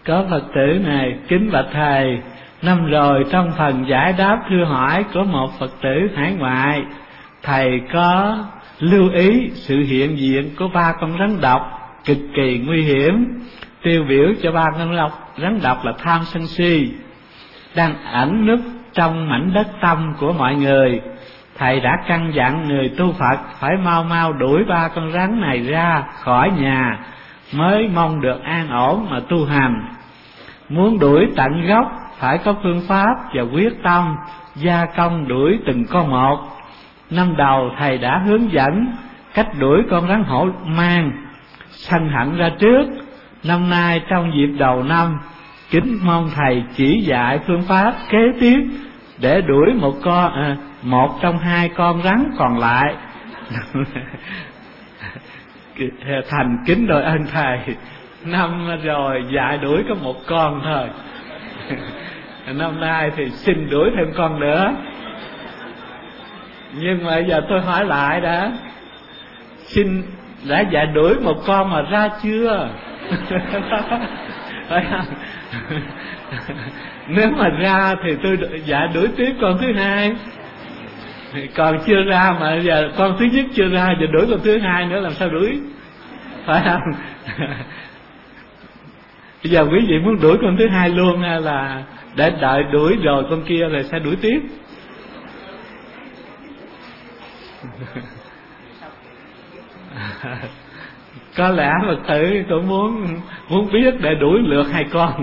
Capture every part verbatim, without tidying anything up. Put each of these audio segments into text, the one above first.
Có Phật tử này: kính bạch thầy, năm rồi trong phần giải đáp thư hỏi của một Phật tử hải ngoại, thầy có lưu ý sự hiện diện của ba con rắn độc cực kỳ nguy hiểm, tiêu biểu cho ba con độc, rắn độc là tham sân si, đang ẩn núp trong mảnh đất tâm của mọi người. Thầy đã căn dặn người tu Phật phải mau mau đuổi ba con rắn này ra khỏi nhà mới mong được an ổn mà tu hành. Muốn đuổi tận gốc phải có phương pháp và quyết tâm gia công đuổi từng con một. Năm đầu thầy đã hướng dẫn cách đuổi con rắn hổ mang sân hận ra trước. Năm nay trong dịp đầu năm, kính mong thầy chỉ dạy phương pháp kế tiếp để đuổi một con à, một trong hai con rắn còn lại. Thành kính đội ơn thầy, năm rồi dạy đuổi có một con thôi, năm nay thì xin đuổi thêm con nữa. Nhưng mà giờ tôi hỏi lại đã, xin đã dạy đuổi một con mà ra chưa? Phải không? Nếu mà ra thì tôi dạy đuổi tiếp con thứ hai, còn chưa ra mà giờ con thứ nhất chưa ra, giờ đuổi con thứ hai nữa làm sao đuổi? Phải không? Bây giờ quý vị muốn đuổi con thứ hai luôn hay là để đợi đuổi rồi con kia rồi sẽ đuổi tiếp? Có lẽ Phật tử cũng muốn muốn biết để đuổi lượt hai con.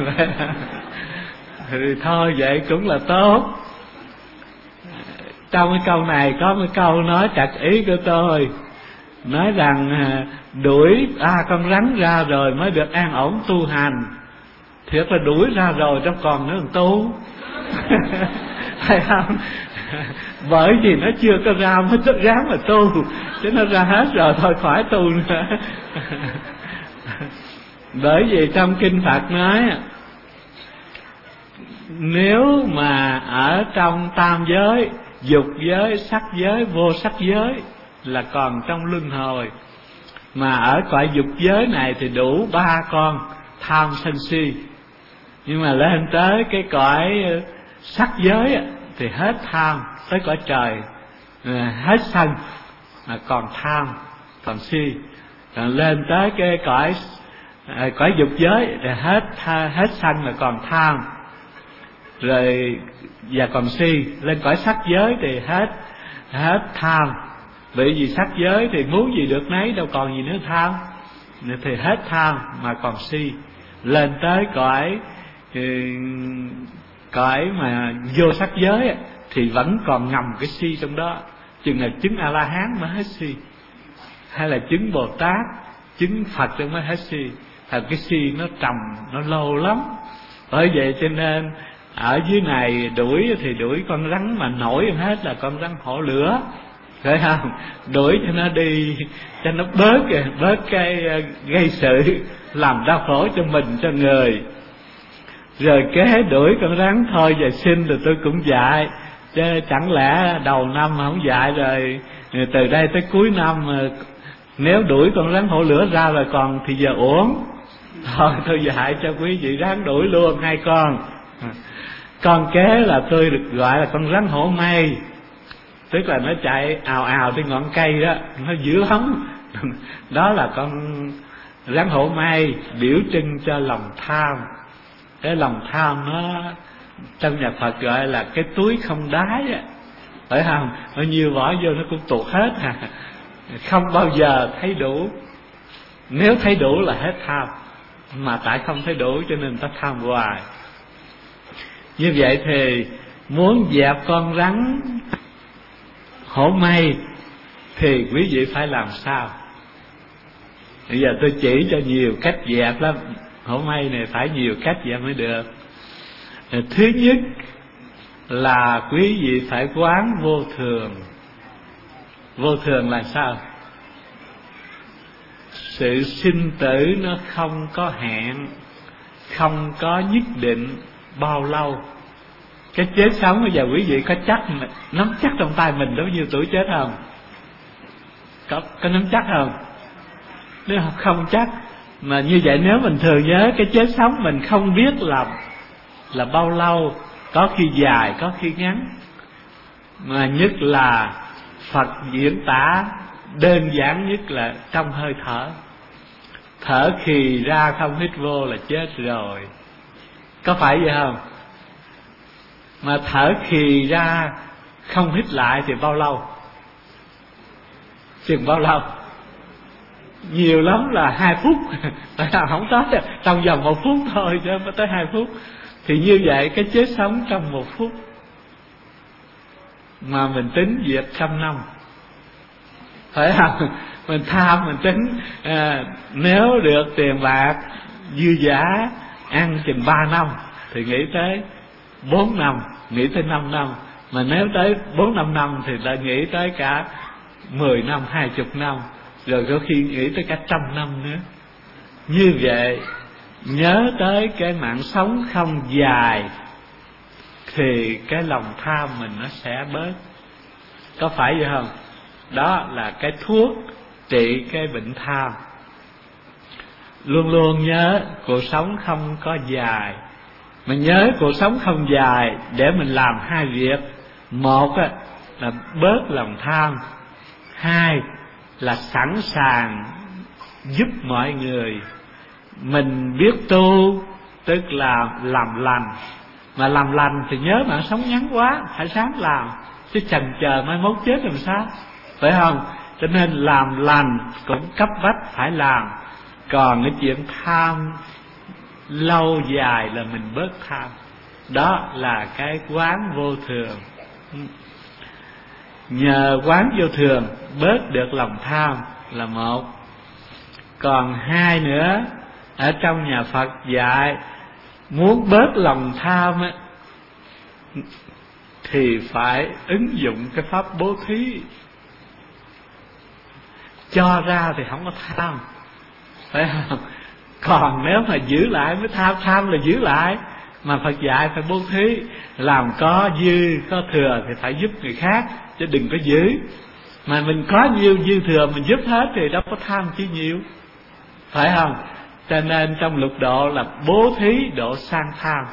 Thì thôi vậy cũng là tốt. Trong cái câu này có một câu nói trật ý của tôi, nói rằng đuổi à con rắn ra rồi mới được an ổn tu hành. Thiệt là đuổi ra rồi trong còn nữa tu. Phải không? Bởi vì nó chưa có ra mới rất ráng mà tu, chứ nó ra hết rồi thôi khỏi tu nữa. Bởi vì trong kinh Phật nói, nếu mà ở trong tam giới, dục giới, sắc giới, vô sắc giới là còn trong luân hồi, mà ở cõi dục giới này thì đủ ba con tham sân si. Nhưng mà lên tới cái cõi sắc giới thì hết tham, tới cõi trời hết sân mà còn tham, còn si. Còn lên tới cái cõi cõi dục giới thì hết hết sân là còn tham, rồi và còn si. Lên cõi sắc giới thì hết hết tham, bởi vì sắc giới thì muốn gì được nấy, đâu còn gì nữa tham, thì hết tham mà còn si. Lên tới cõi cõi mà vô sắc giới thì vẫn còn ngầm cái si trong đó, chừng là chứng A La Hán mới hết si, hay là chứng Bồ Tát, chứng Phật mới hết si. Thật cái si nó trầm, nó lâu lắm. Bởi vậy cho nên ở dưới này đuổi thì đuổi con rắn mà nổi hết là con rắn hổ lửa, phải không? Đuổi cho nó đi, cho nó bớt bớt cái gây sự làm đau khổ cho mình, cho người. Rồi kế đuổi con rắn thôi giờ xin rồi tôi cũng dạy, chứ chẳng lẽ đầu năm mà không dạy rồi từ đây tới cuối năm nếu đuổi con rắn hổ lửa ra rồi còn thì giờ uổng. Thôi tôi dạy cho quý vị ráng đuổi luôn hai con. Con kế là tôi được gọi là con rắn hổ mây, tức là nó chạy ào ào trên ngọn cây đó, nó dữ lắm. Đó là con rắn hổ mây biểu trưng cho lòng tham. Cái lòng tham nó trong nhà Phật gọi là cái túi không đáy á, phải không? Bao nhiêu bỏ vô nó cũng tuột hết à, không bao giờ thấy đủ. Nếu thấy đủ là hết tham, mà tại không thấy đủ cho nên ta tham hoài. Như vậy thì muốn dẹp con rắn hổ mây thì quý vị phải làm sao? Bây giờ tôi chỉ cho nhiều cách dẹp lắm. Hổ mây này phải nhiều cách dẹp mới được. Thứ nhất là quý vị phải quán vô thường. Vô thường là sao? Sự sinh tử nó không có hẹn, không có nhất định bao lâu. Cái chết sống bây giờ quý vị có chắc, nắm chắc trong tay mình bao nhiêu tuổi chết không? Có, có nắm chắc không? Nếu không chắc, Mà như vậy nếu mình thường nhớ cái chết sống, mình không biết là là bao lâu, có khi dài, có khi ngắn. Mà nhất là Phật diễn tả đơn giản nhất là trong hơi thở. Thở khì ra không hít vô là chết rồi. Có phải vậy không? Mà thở khì ra không hít lại thì bao lâu? Chừng bao lâu? Nhiều lắm là hai phút. Tại sao không tới, trong vòng một phút thôi chứ không tới hai phút. Thì như vậy cái chết sống trong một phút, mà mình tính việc trăm năm, phải không? Mình tham, mình tính à, nếu được tiền bạc dư giả ăn chừng ba năm thì nghĩ tới bốn năm, nghĩ tới năm năm. Mà nếu tới bốn năm năm thì lại nghĩ tới cả mười năm, hai chục năm, rồi có khi nghĩ tới cả trăm năm nữa. Như vậy nhớ tới cái mạng sống không dài thì cái lòng tham mình nó sẽ bớt. Có phải vậy không? Đó là cái thuốc trị cái bệnh tham. Luôn luôn nhớ cuộc sống không có dài. Mình nhớ cuộc sống không dài để mình làm hai việc. Một là bớt lòng tham, hai là sẵn sàng giúp mọi người. Mình biết tu tức là làm lành. Mà làm lành thì nhớ mạng sống ngắn quá, phải sáng làm, chứ chần chờ mai mốt chết làm sao, phải không? Cho nên làm lành cũng cấp bách phải làm. Còn cái chuyện tham lâu dài là mình bớt tham. Đó là cái quán vô thường. Nhờ quán vô thường bớt được lòng tham là một. Còn hai nữa, ở trong nhà Phật dạy muốn bớt lòng tham ấy, thì phải ứng dụng cái pháp bố thí. Cho ra thì không có tham, phải không? Còn nếu mà giữ lại mới tham, tham là giữ lại. Mà Phật dạy phải bố thí, làm có dư có thừa thì phải giúp người khác, chứ đừng có giữ. Mà mình có nhiều dư thừa mình giúp hết thì đâu có tham chi nhiều, phải không? Cho nên trong lục độ là bố thí độ sang tham.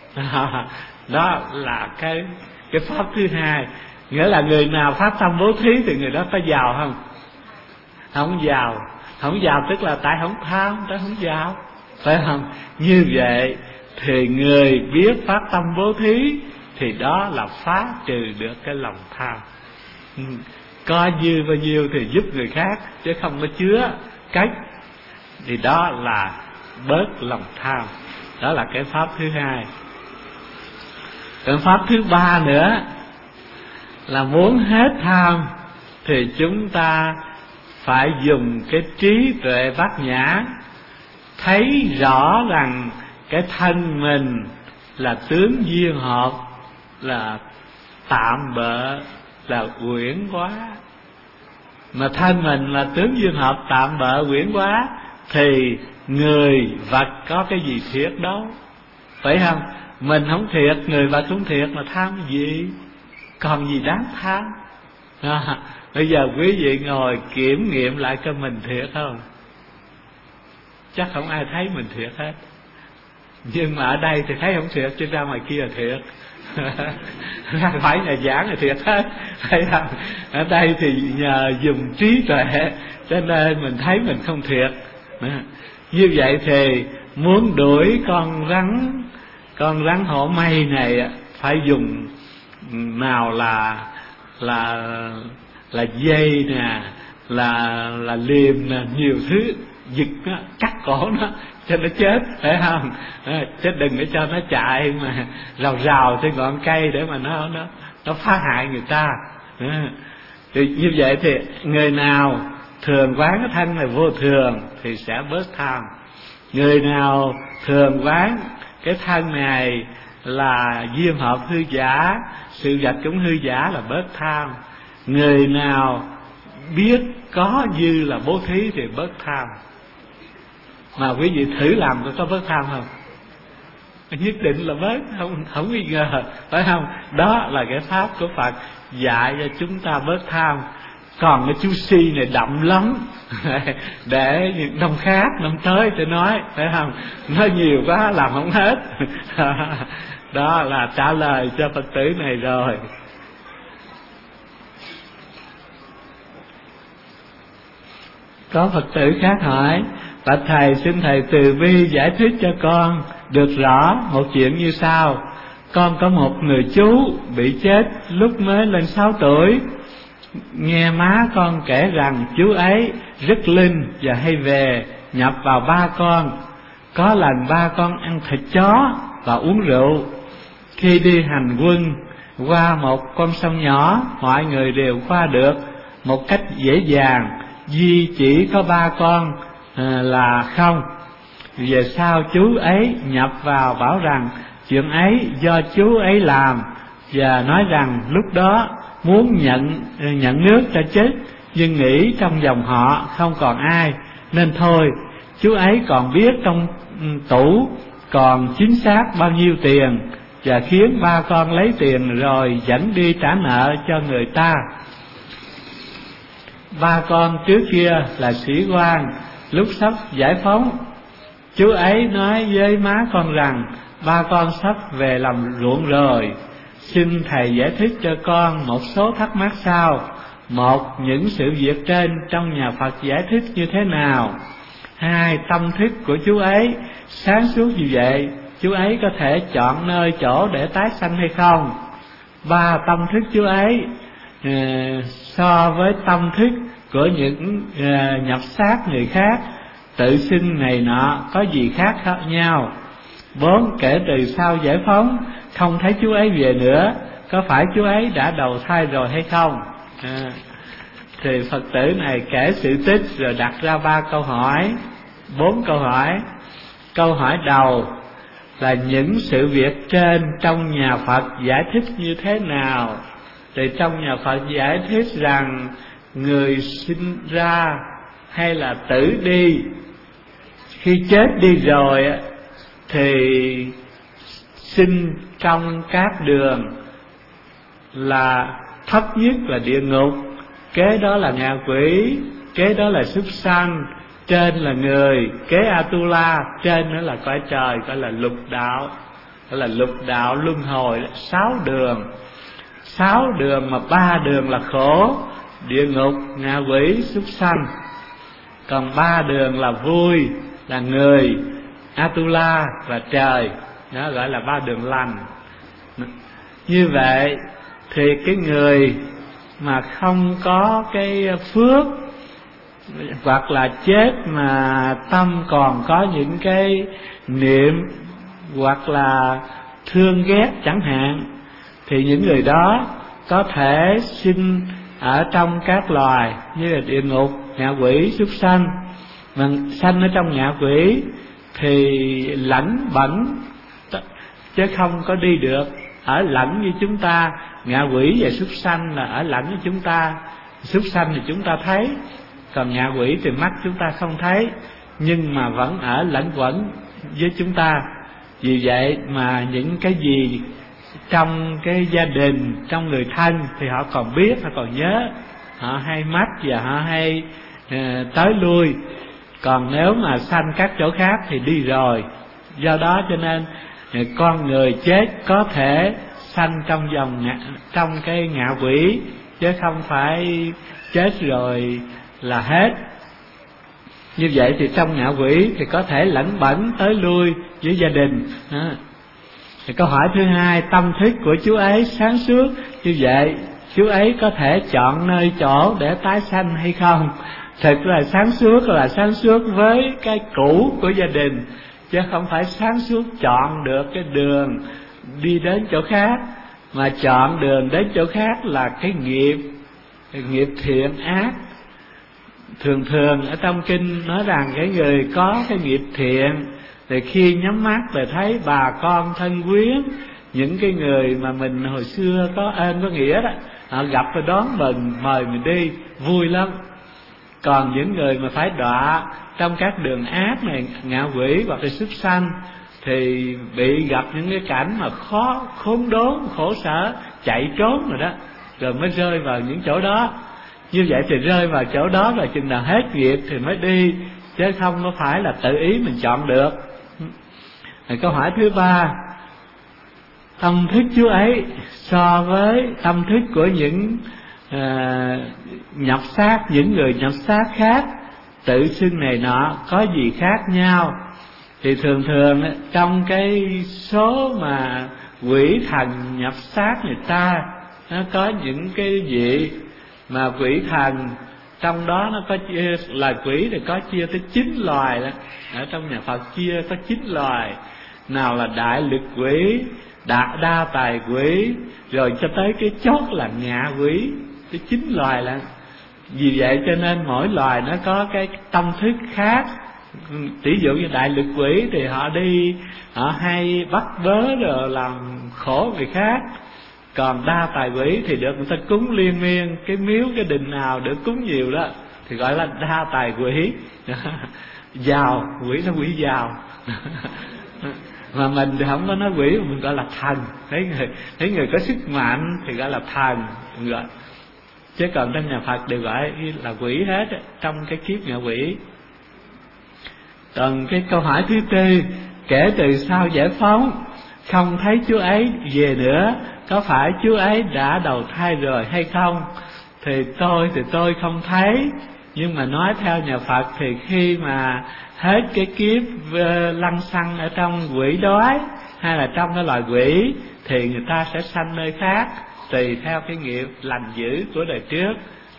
Đó là cái cái pháp thứ hai. Nghĩa là người nào phát tâm bố thí thì người đó có giàu không? Không giàu. Không giàu tức là tại không tham, tại không giàu, phải không? Như vậy thì người biết phát tâm bố thí thì đó là phá trừ được cái lòng tham. Có dư bao nhiêu thì giúp người khác, chứ không có chứa cách, thì đó là bớt lòng tham. Đó là cái pháp thứ hai. Cái pháp thứ ba nữa là muốn hết tham thì chúng ta phải dùng cái trí tuệ bát nhã, thấy rõ rằng cái thân mình là tướng duyên hợp, là tạm bợ, là uyển quá. Mà thân mình là tướng duyên hợp, tạm bợ, uyển quá thì người vật có cái gì thiệt đâu, phải không? Mình không thiệt, người vật không thiệt mà tham gì, còn gì đáng tham. À, bây giờ quý vị ngồi kiểm nghiệm lại cho mình thiệt không? Chắc không ai thấy mình thiệt hết. Nhưng mà ở đây thì thấy không thiệt, chứ ra ngoài kia là thiệt. Ra khỏi nhà giảng là thiệt hết, thấy không? Ở đây thì nhờ dùng trí tuệ cho nên mình thấy mình không thiệt. Như vậy thì muốn đuổi con rắn, con rắn hổ mây này phải dùng nào là là là dây nè, là là liềm nè, nhiều thứ giật nó, cắt cổ nó cho nó chết, phải không? À, chứ đừng để cho nó chạy mà rào rào trên ngọn cây để mà nó nó nó phá hại người ta. À, thì như vậy thì người nào thường quán cái thân này vô thường thì sẽ bớt tham. Người nào thường quán cái thân này là duyên hợp hư giả, sự vật cũng hư giả là bớt tham. Người nào biết có dư là bố thí thì bớt tham. Mà quý vị thử làm có bớt tham không? Nhất định là bớt, không không nghi ngờ, phải không? Đó là cái pháp của Phật dạy cho chúng ta bớt tham. còn cái chú Si này đậm lắm. Để năm khác năm tới tôi nói, phải không? Nói nhiều quá làm không hết. Đó là trả lời cho Phật tử này rồi. Có Phật tử khác hỏi: bạch thầy, xin thầy từ bi giải thích cho con được rõ một chuyện như sau. Con có một người chú bị chết lúc mới lên sáu tuổi. Nghe má con kể rằng chú ấy rất linh và hay về nhập vào ba con. Có lần ba con ăn thịt chó và uống rượu. Khi đi hành quân qua một con sông nhỏ, mọi người đều qua được một cách dễ dàng, duy chỉ có ba con à, là không. Về sau chú ấy nhập vào bảo rằng chuyện ấy do chú ấy làm, và nói rằng lúc đó muốn nhận nhận nước cho chết, nhưng nghĩ trong dòng họ không còn ai, nên thôi. Chú ấy còn biết trong tủ còn chính xác bao nhiêu tiền, và khiến ba con lấy tiền rồi dẫn đi trả nợ cho người ta. Ba con trước kia là sĩ quan, lúc sắp giải phóng, chú ấy nói với má con rằng ba con sắp về làm ruộng rồi. Xin thầy giải thích cho con một số thắc mắc sau. Một, những sự việc trên trong nhà Phật giải thích như thế nào? Hai, tâm thức của chú ấy sáng suốt như vậy, chú ấy có thể chọn nơi chỗ để tái sanh hay không? Ba, tâm thức chú ấy uh, so với tâm thức của những uh, nhập xác người khác tự sinh này nọ có gì khác khác nhau? Bốn, kể từ sau giải phóng không thấy chú ấy về nữa, có phải chú ấy đã đầu thai rồi hay không? À, thì Phật tử này kể sự tích rồi đặt ra ba câu hỏi, bốn câu hỏi. Câu hỏi đầu là những sự việc trên trong nhà Phật giải thích như thế nào? Thì trong nhà Phật giải thích rằng người sinh ra hay là tử đi, khi chết đi rồi thì sinh trong các đường là thấp nhất là địa ngục, kế đó là ngạ quỷ, kế đó là súc sanh, trên là người, kế Atula, trên nữa là cõi trời, gọi là lục đạo, gọi là lục đạo luân hồi, sáu đường. Sáu đường mà ba đường là khổ, địa ngục, ngạ quỷ, súc sanh. Còn ba đường là vui, là người, Atula và trời, đó gọi là ba đường lành. Như vậy thì cái người mà không có cái phước, hoặc là chết mà tâm còn có những cái niệm hoặc là thương ghét chẳng hạn, thì những người đó có thể sinh ở trong các loài như là địa ngục, ngạ quỷ, súc sanh. Mà sanh ở trong ngạ quỷ thì lẫn bẩn chứ không có đi được, ở lẫn như chúng ta. Ngạ quỷ và súc sanh là ở lẫn như chúng ta. Súc sanh thì chúng ta thấy, còn ngạ quỷ thì mắt chúng ta không thấy, nhưng mà vẫn ở lẫn quẩn với chúng ta. Vì vậy mà những cái gì trong cái gia đình, trong người thân thì họ còn biết, họ còn nhớ, họ hay mắt và họ hay uh, tới lui. Còn nếu mà sanh các chỗ khác thì đi rồi. Do đó cho nên con người chết có thể sanh trong vòng ngạ, trong cái ngạ quỷ, chứ không phải chết rồi là hết. Như vậy thì trong ngạ quỷ thì có thể lẫn bẩn tới lui với gia đình. Đó. Thì câu hỏi thứ hai, tâm thức của chú ấy sáng suốt như vậy, chú ấy có thể chọn nơi chỗ để tái sanh hay không? Thực là sáng suốt là sáng suốt với cái cũ của gia đình, chứ không phải sáng suốt chọn được cái đường đi đến chỗ khác. Mà chọn đường đến chỗ khác là cái nghiệp, cái nghiệp thiện ác. Thường thường ở trong kinh nói rằng cái người có cái nghiệp thiện thì khi nhắm mắt thì thấy bà con thân quyến, những cái người mà mình hồi xưa có ơn có nghĩa đó, họ gặp và đón mình, mời mình đi, vui lắm. Còn những người mà phải đọa trong các đường ác này, ngạ quỷ hoặc là súc sanh, thì bị gặp những cái cảnh mà khó, khốn đốn, khổ sở, chạy trốn rồi đó, rồi mới rơi vào những chỗ đó. Như vậy thì rơi vào chỗ đó là chừng nào hết nghiệp thì mới đi, chứ không có phải là tự ý mình chọn được. Rồi câu hỏi thứ ba, tâm thức chú ấy so với tâm thức của những à, nhập xác, những người nhập xác khác tự xưng này nọ có gì khác nhau? Thì thường thường trong cái số mà quỷ thần nhập xác người ta, nó có những cái vị mà quỷ thần trong đó nó có chia, loài quỷ thì có chia tới chín loài đó. Ở trong nhà Phật chia có chín loài, nào là đại lực quỷ, đa, đa tài quỷ, rồi cho tới cái chót là ngạ quỷ, cái chín loài là. Vì vậy cho nên mỗi loài nó có cái tâm thức khác. Ví dụ như đại lực quỷ thì họ đi, họ hay bắt bớ rồi làm khổ người khác. Còn đa tài quỷ thì được người ta cúng liên miên, cái miếu cái đình nào được cúng nhiều đó thì gọi là đa tài quỷ. Giàu, quỷ nó quỷ giàu. Mà mình thì không có nói quỷ, mà mình gọi là thần. Thấy người, thấy người có sức mạnh thì gọi là thần, gọi. Chứ còn trong nhà Phật đều gọi là quỷ hết trong cái kiếp ngạ quỷ. Còn cái câu hỏi thứ tư, kể từ sau giải phóng không thấy chú ấy về nữa, có phải chú ấy đã đầu thai rồi hay không? Thì tôi thì tôi không thấy, nhưng mà nói theo nhà Phật thì khi mà hết cái kiếp lăng xăng ở trong quỷ đói hay là trong cái loài quỷ thì người ta sẽ sanh nơi khác, tùy theo cái nghiệp lành dữ của đời trước.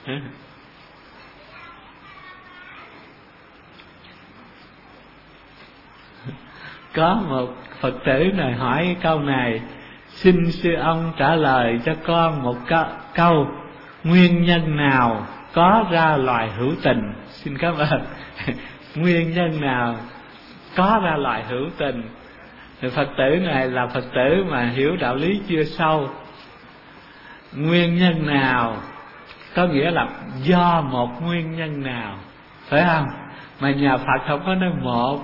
Có một Phật tử này hỏi câu này, xin sư ông trả lời cho con một câu, nguyên nhân nào có ra loài hữu tình? Xin cảm ơn. Nguyên nhân nào có ra loài hữu tình? Thì Phật tử này là Phật tử mà hiểu đạo lý chưa sâu. Nguyên nhân nào có nghĩa là do một nguyên nhân nào, phải không? Mà nhà Phật không có nói một,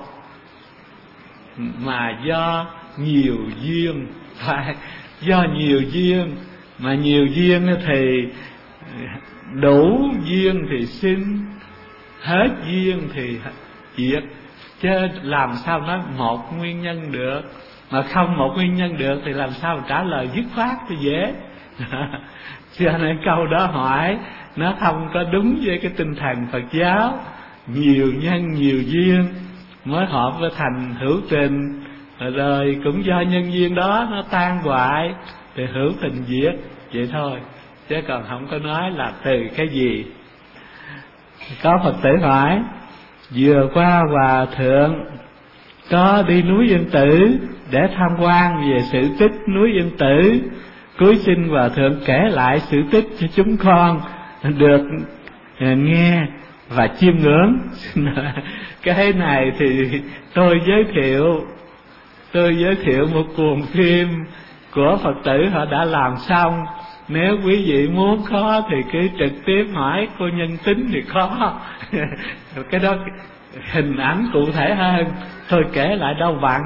mà do nhiều duyên. Phải, do nhiều duyên. Mà nhiều duyên thì đủ duyên thì sinh, hết duyên thì diệt. Chứ làm sao nói một nguyên nhân được? Mà không một nguyên nhân được thì làm sao trả lời dứt khoát thì dễ. Cho nên câu đó hỏi nó không có đúng với cái tinh thần Phật giáo. Nhiều nhân nhiều duyên mới hợp với thành hữu tình, rồi cũng do nhân duyên đó nó tan hoại thì hữu tình diệt, vậy thôi, chứ còn không có nói là từ cái gì. Có Phật tử hỏi, vừa qua Hòa Thượng có đi núi Yên Tử để tham quan về sự tích núi Yên Tử, cuối xin Hòa Thượng kể lại sự tích cho chúng con được nghe và chiêm ngưỡng. Cái này thì tôi giới thiệu tôi giới thiệu một cuộn phim của Phật tử họ đã làm xong. Nếu quý vị muốn có thì cứ trực tiếp hỏi cô Nhân Tính thì có. Cái đó hình ảnh cụ thể hơn, tôi kể lại đâu bằng.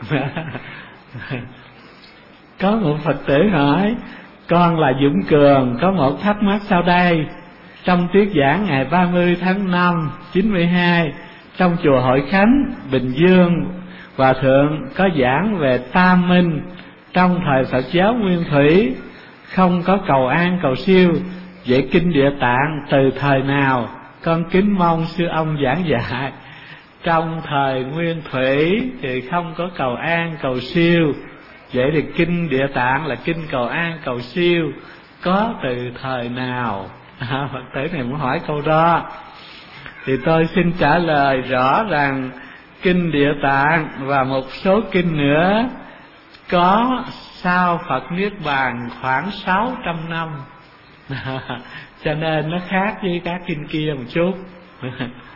Có một Phật tử hỏi, con là Dũng Cường, có một thắc mắc sau đây. Trong thuyết giảng ngày ba mươi tháng năm chín mươi hai trong chùa Hội Khánh, Bình Dương, Hòa Thượng có giảng về tam minh trong thời Phật giáo Nguyên Thủy, không có cầu an cầu siêu. Vậy kinh Địa Tạng từ thời nào? Con kính mong sư ông giảng dạy. Trong thời Nguyên Thủy thì không có cầu an cầu siêu. Vậy thì kinh Địa Tạng là kinh cầu an cầu siêu có từ thời nào? À, Phật tử này muốn hỏi câu đó. Thì tôi xin trả lời rõ rằng kinh Địa Tạng và một số kinh nữa có sau Phật Niết Bàn khoảng sáu trăm năm. Cho nên nó khác với các kinh kia một chút.